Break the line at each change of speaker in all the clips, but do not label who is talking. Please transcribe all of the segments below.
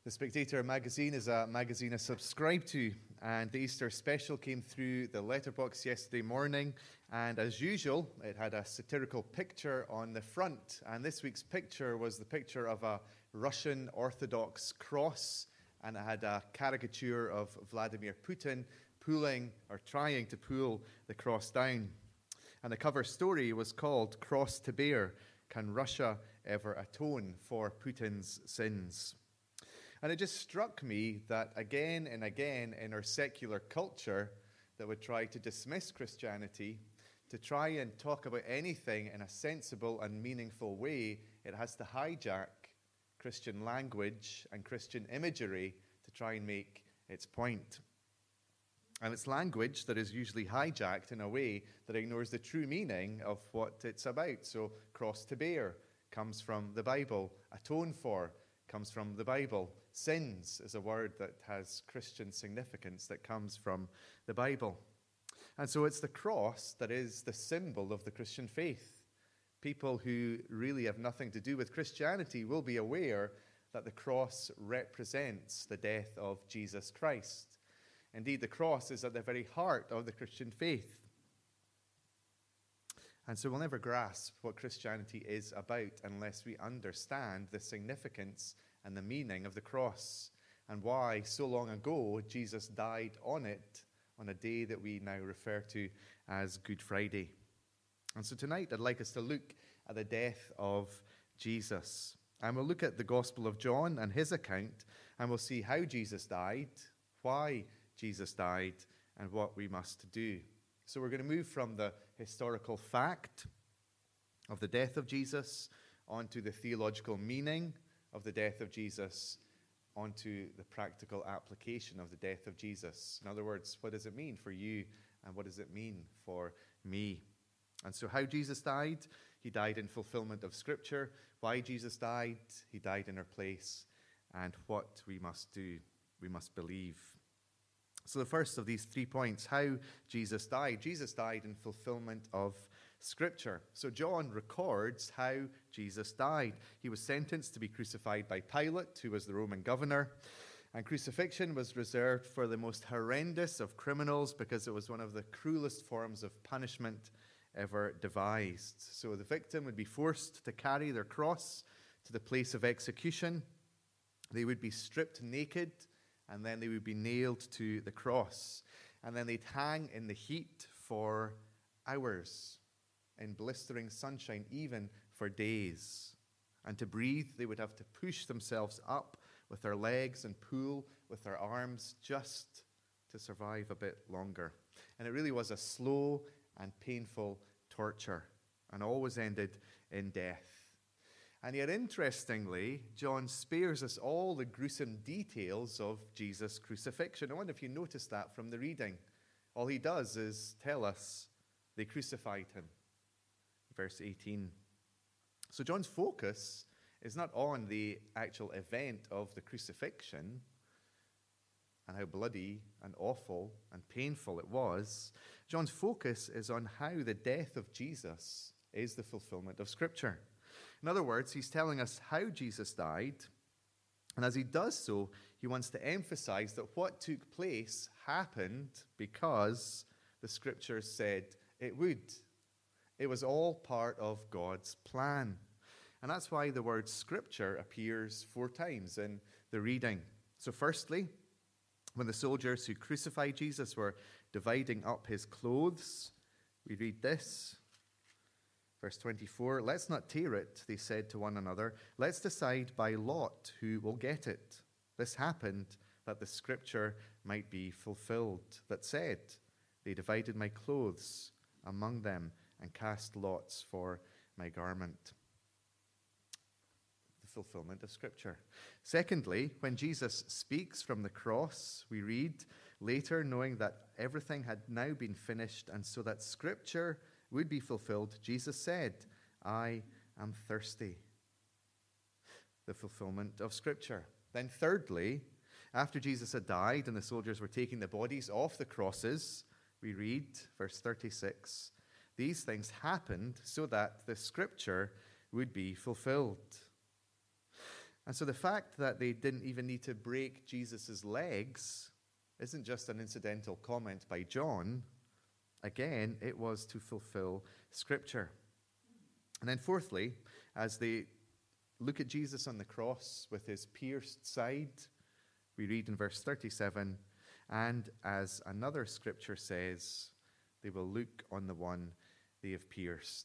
The Spectator magazine is a magazine I subscribe to, and the Easter special came through the letterbox yesterday morning, and as usual, it had a satirical picture on the front, and this week's picture was the picture of a Russian Orthodox cross, and it had a caricature of Vladimir Putin pulling or trying to pull the cross down. And the cover story was called "Cross to Bear, Can Russia Ever Atone for Putin's Sins?" And it just struck me that again and again in our secular culture that would try to dismiss Christianity, to try and talk about anything in a sensible and meaningful way, it has to hijack Christian language and Christian imagery to try and make its point. And it's language that is usually hijacked in a way that ignores the true meaning of what it's about. So, cross to bear comes from the Bible. Atone for comes from the Bible. Sins is a word that has Christian significance that comes from the Bible. And so it's the cross that is the symbol of the Christian faith. People who really have nothing to do with Christianity will be aware that the cross represents the death of Jesus Christ. Indeed, the cross is at the very heart of the Christian faith. And so we'll never grasp what Christianity is about unless we understand the significance and the meaning of the cross and why so long ago Jesus died on it on a day that we now refer to as Good Friday. And so tonight I'd like us to look at the death of Jesus. And we'll look at the Gospel of John and his account, and we'll see how Jesus died, why Jesus died, and what we must do. So we're going to move from the historical fact of the death of Jesus onto the theological meaning of the death of Jesus, onto the practical application of the death of Jesus. In other words, what does it mean for you and what does it mean for me? And so how Jesus died? He died in fulfillment of Scripture. Why Jesus died? He died in our place. And what we must do? We must believe. So the first of these 3 points, how Jesus died. Jesus died in fulfillment of Scripture. So John records how Jesus died. He was sentenced to be crucified by Pilate, who was the Roman governor. And crucifixion was reserved for the most horrendous of criminals because it was one of the cruelest forms of punishment ever devised. So the victim would be forced to carry their cross to the place of execution. They would be stripped naked, and then they would be nailed to the cross. And then they'd hang in the heat for hours, in blistering sunshine, even for days. And to breathe, they would have to push themselves up with their legs and pull with their arms just to survive a bit longer. And it really was a slow and painful torture, and always ended in death. And yet, interestingly, John spares us all the gruesome details of Jesus' crucifixion. I wonder if you noticed that from the reading. All he does is tell us they crucified him. Verse 18. So John's focus is not on the actual event of the crucifixion and how bloody and awful and painful it was. John's focus is on how the death of Jesus is the fulfillment of Scripture. In other words, he's telling us how Jesus died, and as he does so, he wants to emphasize that what took place happened because the Scriptures said it would. It was all part of God's plan. And that's why the word Scripture appears 4 times in the reading. So firstly, when the soldiers who crucified Jesus were dividing up his clothes, we read this. Verse 24, "Let's not tear it," they said to one another. "Let's decide by lot who will get it." This happened that the Scripture might be fulfilled, that said, "They divided my clothes among them and cast lots for my garment." The fulfillment of Scripture. Secondly, when Jesus speaks from the cross, we read later, knowing that everything had now been finished, and so that Scripture would be fulfilled, Jesus said, "I am thirsty." The fulfillment of Scripture. Then thirdly, after Jesus had died and the soldiers were taking the bodies off the crosses, we read, verse 36, "These things happened so that the Scripture would be fulfilled." And so the fact that they didn't even need to break Jesus' legs isn't just an incidental comment by John. Again, it was to fulfill Scripture. And then fourthly, as they look at Jesus on the cross with his pierced side, we read in verse 37, and as another scripture says, they will look on the one they have pierced.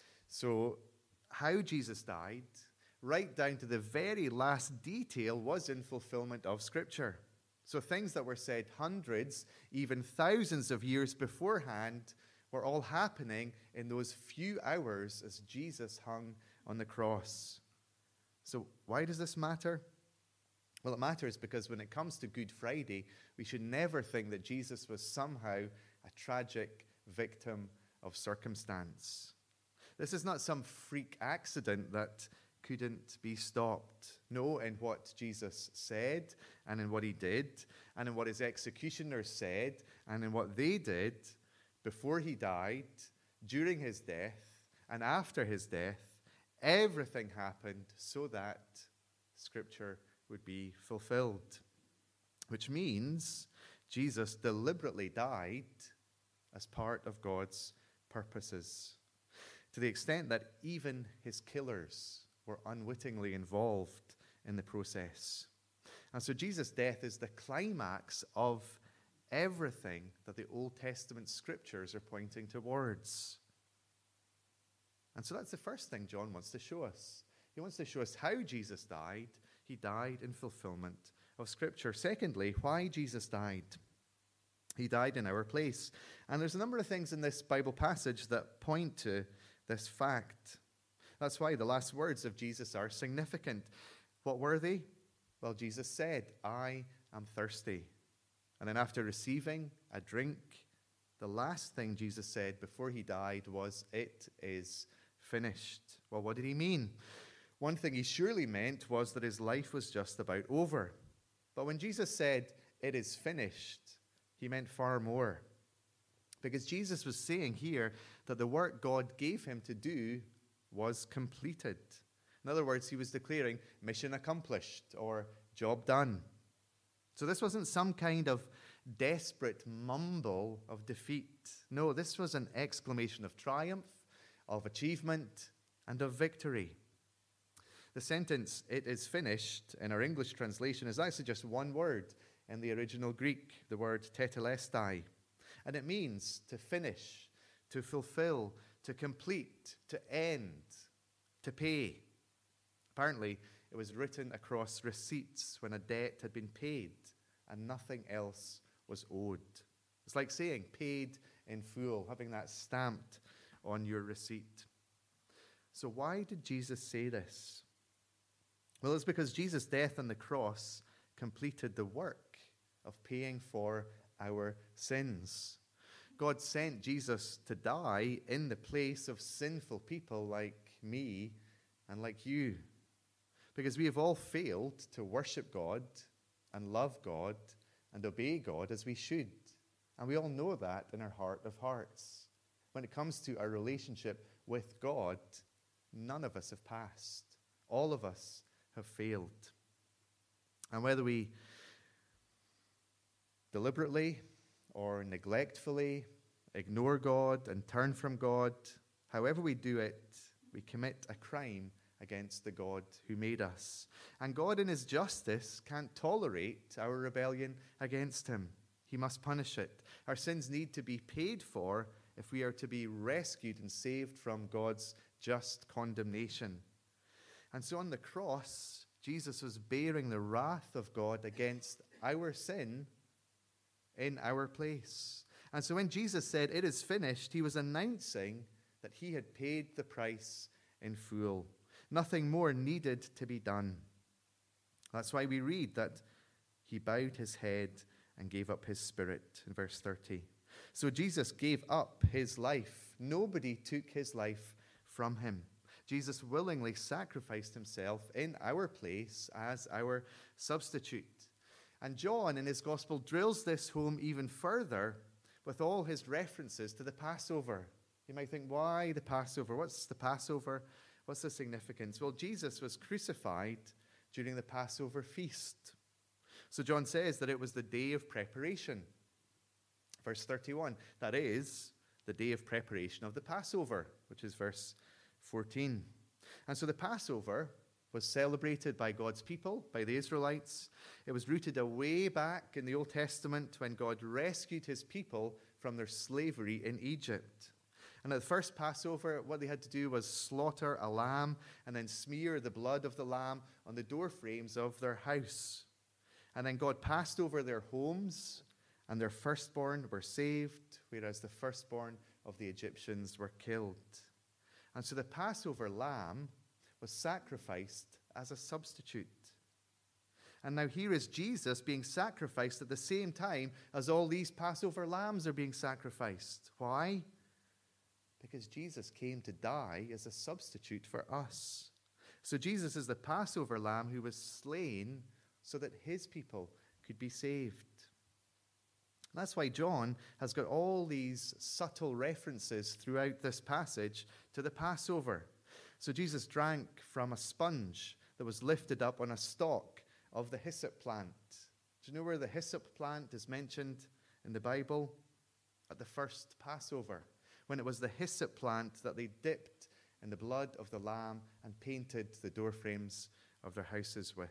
So how Jesus died, right down to the very last detail, was in fulfillment of Scripture. So things that were said hundreds, even thousands of years beforehand, were all happening in those few hours as Jesus hung on the cross. So why does this matter? Well, it matters because when it comes to Good Friday, we should never think that Jesus was somehow a tragic victim of circumstance. This is not some freak accident that couldn't be stopped. No, in what Jesus said, and in what he did, and in what his executioners said, and in what they did before he died, during his death, and after his death, everything happened so that Scripture would be fulfilled. Which means Jesus deliberately died as part of God's purposes, to the extent that even his killers were unwittingly involved in the process. And so Jesus' death is the climax of everything that the Old Testament scriptures are pointing towards. And so that's the first thing John wants to show us. He wants to show us how Jesus died. He died in fulfillment of Scripture. Secondly, why Jesus died. He died in our place. And there's a number of things in this Bible passage that point to this fact. That's why the last words of Jesus are significant. What were they? Well, Jesus said, I am thirsty. And then after receiving a drink, the last thing Jesus said before he died was, it is finished. Well, what did he mean? One thing he surely meant was that his life was just about over. But when Jesus said, it is finished, he meant far more. Because Jesus was saying here that the work God gave him to do was completed. In other words, he was declaring mission accomplished or job done. So this wasn't some kind of desperate mumble of defeat. No, this was an exclamation of triumph, of achievement, and of victory. The sentence, it is finished, in our English translation is actually just one word in the original Greek, the word tetelestai. And it means to finish, to fulfill, to complete, to end, to pay. Apparently, it was written across receipts when a debt had been paid and nothing else was owed. It's like saying paid in full, having that stamped on your receipt. So why did Jesus say this? Well, it's because Jesus' death on the cross completed the work of paying for our sins. God sent Jesus to die in the place of sinful people like me and like you. Because we have all failed to worship God and love God and obey God as we should. And we all know that in our heart of hearts. When it comes to our relationship with God, none of us have passed. All of us have failed. And whether we deliberately or neglectfully ignore God and turn from God, however we do it, we commit a crime against the God who made us. And God in his justice can't tolerate our rebellion against him. He must punish it. Our sins need to be paid for if we are to be rescued and saved from God's just condemnation. And so on the cross, Jesus was bearing the wrath of God against our sin in our place. And so when Jesus said, it is finished, he was announcing that he had paid the price in full. Nothing more needed to be done. That's why we read that he bowed his head and gave up his spirit in verse 30. So Jesus gave up his life. Nobody took his life from him. Jesus willingly sacrificed himself in our place as our substitute. And John in his gospel drills this home even further with all his references to the Passover. You might think, why the Passover? What's the Passover? What's the significance? Well, Jesus was crucified during the Passover feast. So John says that it was the day of preparation. Verse 31, that is the day of preparation of the Passover, which is verse 14. And so the Passover was celebrated by God's people, by the Israelites. It was rooted way back in the Old Testament when God rescued his people from their slavery in Egypt. And at the first Passover, what they had to do was slaughter a lamb and then smear the blood of the lamb on the door frames of their house. And then God passed over their homes, and their firstborn were saved, whereas the firstborn of the Egyptians were killed. And so the Passover lamb was sacrificed as a substitute. And now here is Jesus being sacrificed at the same time as all these Passover lambs are being sacrificed. Why? Because Jesus came to die as a substitute for us. So Jesus is the Passover lamb who was slain so that his people could be saved. That's why John has got all these subtle references throughout this passage to the Passover. So Jesus drank from a sponge that was lifted up on a stalk of the hyssop plant. Do you know where the hyssop plant is mentioned in the Bible? At the first Passover, when it was the hyssop plant that they dipped in the blood of the lamb and painted the doorframes of their houses with.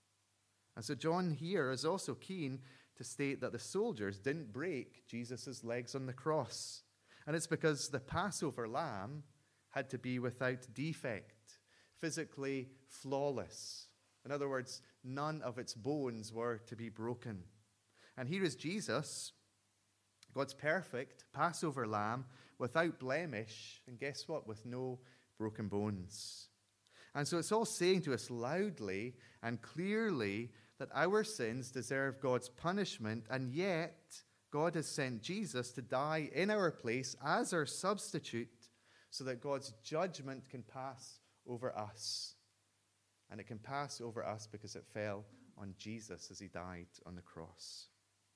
And so John here is also keen to state that the soldiers didn't break Jesus' legs on the cross. And it's because the Passover lamb had to be without defect, physically flawless. In other words, none of its bones were to be broken. And here is Jesus, God's perfect Passover lamb, without blemish, and guess what? With no broken bones. And so it's all saying to us loudly and clearly that our sins deserve God's punishment, and yet God has sent Jesus to die in our place as our substitute so that God's judgment can pass over us. And it can pass over us because it fell on Jesus as he died on the cross.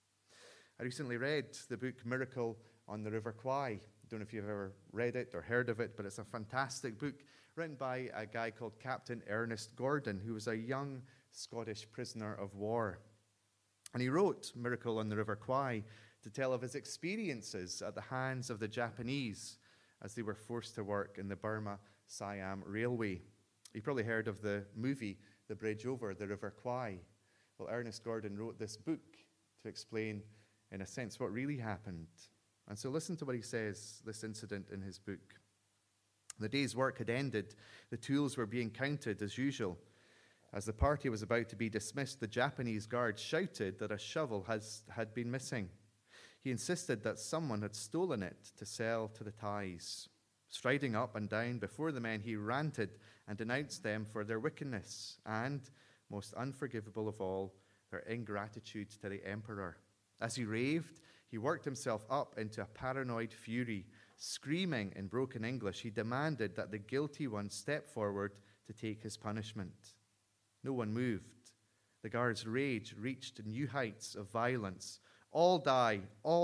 I recently read the book Miracle on the River Kwai. I don't know if you've ever read it or heard of it, but it's a fantastic book written by a guy called Captain Ernest Gordon, who was a young Scottish prisoner of war. And he wrote Miracle on the River Kwai to tell of his experiences at the hands of the Japanese as they were forced to work in the Burma-Siam Railway. You probably heard of the movie The Bridge Over the River Kwai. Well, Ernest Gordon wrote this book to explain, in a sense, what really happened. And so listen to what he says, this incident in his book. The day's work had ended. The tools were being counted as usual. As the party was about to be dismissed, the Japanese guard shouted that a shovel had been missing. He insisted that someone had stolen it to sell to the Thais. Striding up and down before the men, he ranted and denounced them for their wickedness and, most unforgivable of all, their ingratitude to the emperor. As he raved, he worked himself up into a paranoid fury. Screaming in broken English, he demanded that the guilty one step forward to take his punishment. No one moved. The guard's rage reached new heights of violence. All die,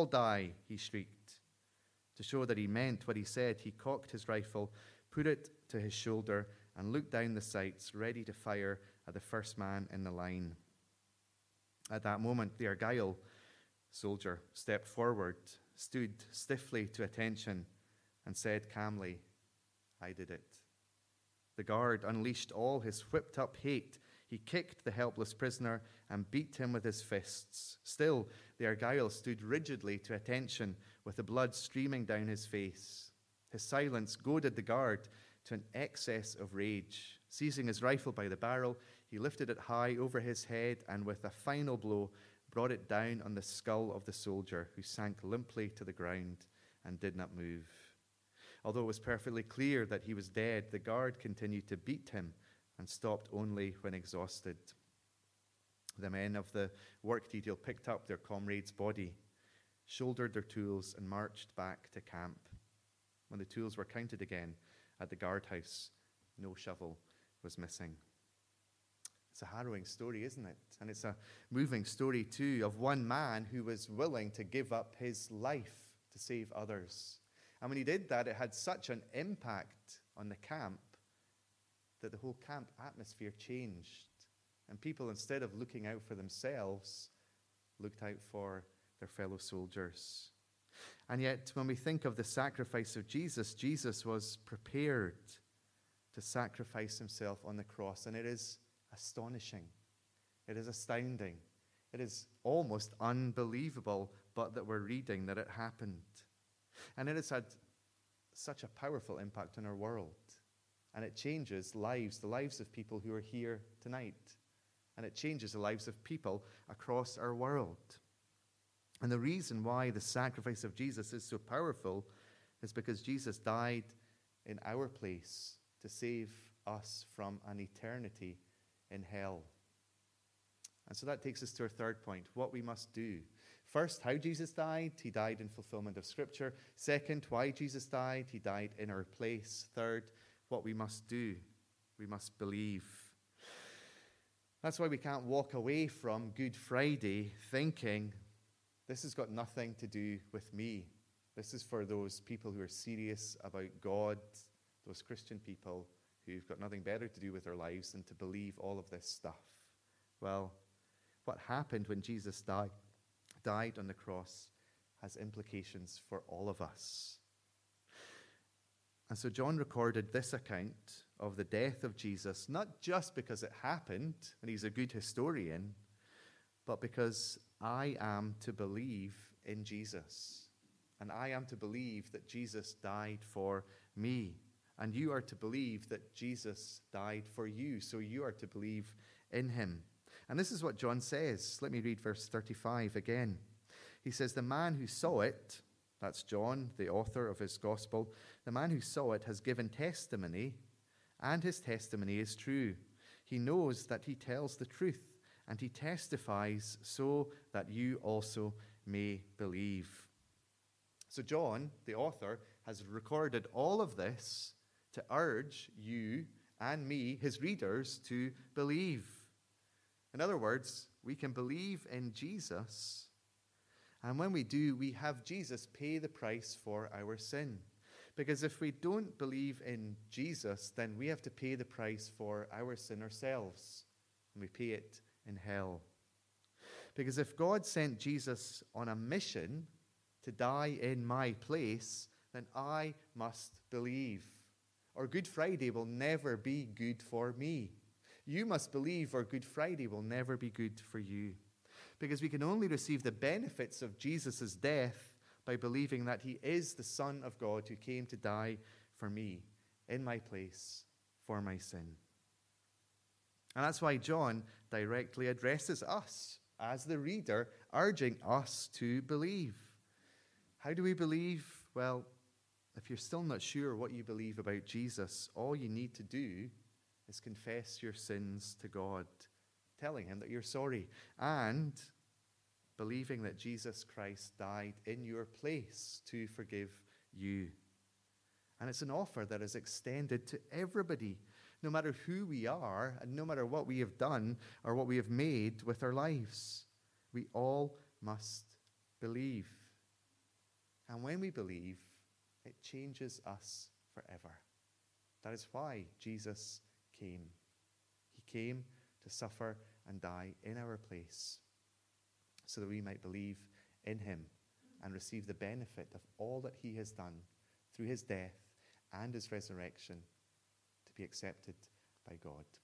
he shrieked. To show that he meant what he said, he cocked his rifle, put it to his shoulder, and looked down the sights, ready to fire at the first man in the line. At that moment, the Argyll soldier stepped forward, stood stiffly to attention, and said calmly, "I did it." The guard unleashed all his whipped-up hate. He kicked the helpless prisoner and beat him with his fists. Still, the Argyll stood rigidly to attention, with the blood streaming down his face. His silence goaded the guard to an excess of rage. Seizing his rifle by the barrel, he lifted it high over his head and with a final blow brought it down on the skull of the soldier, who sank limply to the ground and did not move. Although it was perfectly clear that he was dead, the guard continued to beat him and stopped only when exhausted. The men of the work detail picked up their comrade's body, shouldered their tools, and marched back to camp. When the tools were counted again at the guardhouse, no shovel was missing. It's a harrowing story, isn't it? And it's a moving story, too, of one man who was willing to give up his life to save others. And when he did that, it had such an impact on the camp that the whole camp atmosphere changed. And people, instead of looking out for themselves, looked out for their fellow soldiers. And yet, when we think of the sacrifice of Jesus, Jesus was prepared to sacrifice himself on the cross. And it is astonishing. It is astounding. It is almost unbelievable, but that we're reading that it happened. And it has had such a powerful impact on our world. And it changes lives, the lives of people who are here tonight. And it changes the lives of people across our world. And the reason why the sacrifice of Jesus is so powerful is because Jesus died in our place to save us from an eternity in hell. And so that takes us to our third point, what we must do. First, how Jesus died. He died in fulfillment of Scripture. Second, why Jesus died. He died in our place. Third, what we must do. We must believe. That's why we can't walk away from Good Friday thinking, this has got nothing to do with me. This is for those people who are serious about God, those Christian people who've got nothing better to do with their lives than to believe all of this stuff. Well, what happened when Jesus died on the cross has implications for all of us. And so John recorded this account of the death of Jesus, not just because it happened, and he's a good historian, but because I am to believe in Jesus. And I am to believe that Jesus died for me. And you are to believe that Jesus died for you. So you are to believe in him. And this is what John says. Let me read verse 35 again. He says, the man who saw it, that's John, the author of his gospel, the man who saw it has given testimony, and his testimony is true. He knows that he tells the truth, and he testifies so that you also may believe. So John, the author, has recorded all of this to urge you and me, his readers, to believe. In other words, we can believe in Jesus, and when we do, we have Jesus pay the price for our sin. Because if we don't believe in Jesus, then we have to pay the price for our sin ourselves, and we pay it in hell. Because if God sent Jesus on a mission to die in my place, then I must believe. Or Good Friday will never be good for me. You must believe, or Good Friday will never be good for you. Because we can only receive the benefits of Jesus' death by believing that he is the Son of God who came to die for me, in my place, for my sin. And that's why John directly addresses us as the reader, urging us to believe. How do we believe? Well, if you're still not sure what you believe about Jesus, all you need to do is confess your sins to God, telling him that you're sorry, and believing that Jesus Christ died in your place to forgive you. And it's an offer that is extended to everybody, no matter who we are and no matter what we have done or what we have made with our lives. We all must believe. And when we believe, it changes us forever. That is why Jesus came. He came to suffer and die in our place so that we might believe in him and receive the benefit of all that he has done through his death and his resurrection to be accepted by God.